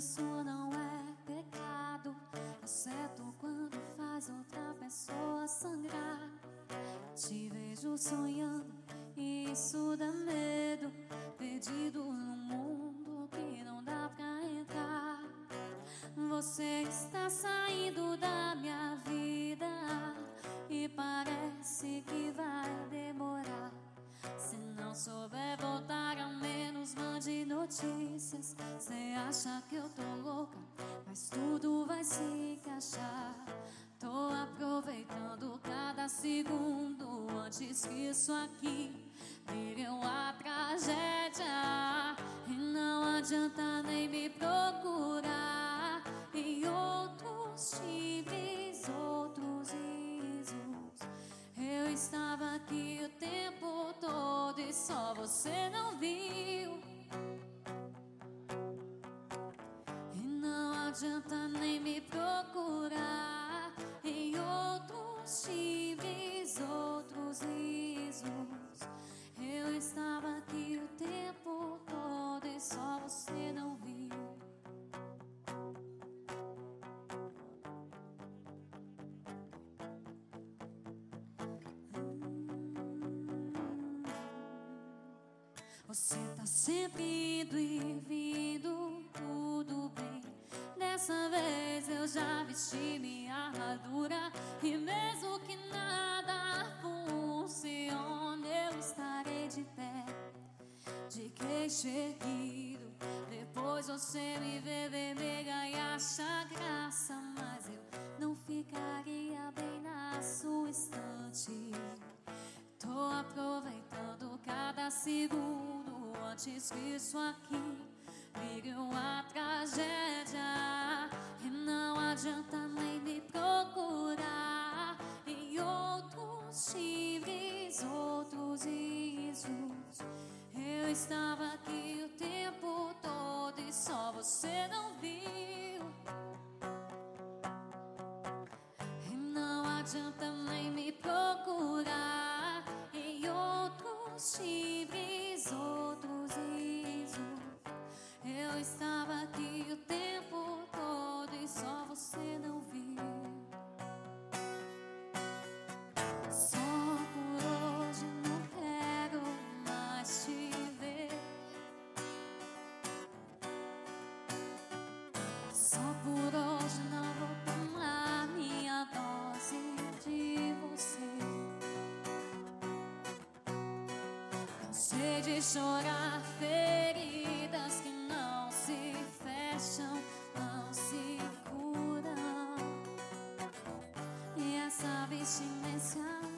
isso não é pecado, exceto quando faz outra pessoa sangrar. Te vejo sonhando e isso dá medo, perdido num mundo que não dá pra entrar. Você está saindo da minha vida e parece que vai demorar. Se não souber voltar, ao menos mande notícias. Cê acha que eu tô louca, mas tudo vai se encaixar. Tô aproveitando cada segundo antes que isso aqui vire uma tragédia. E não adianta nem me procurar em outros times, outros risos. Eu estava aqui o tempo todo e só você não viu. E não adianta nem me procurar em outros times, outros risos. Eu estava aqui o tempo todo e só você não viu. Você tá sempre indo e vindo, tudo bem. Dessa vez eu já vesti minha armadura e mesmo que nada funcione, eu estarei de pé, de queixo erguido. Depois você me vê vermelha e acha graça, mas eu não ficaria bem na sua estante. Tô aproveitando cada segundo antes que isso aqui vire uma tragédia. E não adianta nem me procurar em outros times, outros risos. Eu estava aqui o tempo todo e só você não viu. E não adianta nem me procurar em outros times, outros risos. Eu estava aqui o tempo todo e só você não viu. Só por hoje não quero mais te ver. Só por hoje não vou tomar minha dose de você. Cansei de chorar feridas que não se fecham, não se curam. E essa abstinência